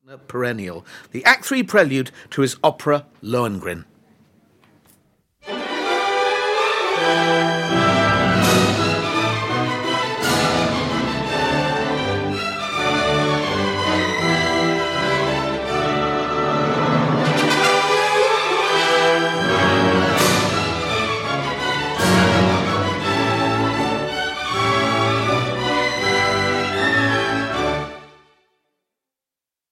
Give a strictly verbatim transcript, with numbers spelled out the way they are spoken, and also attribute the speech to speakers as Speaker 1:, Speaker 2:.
Speaker 1: Perennial, the Act Three prelude to his opera Lohengrin.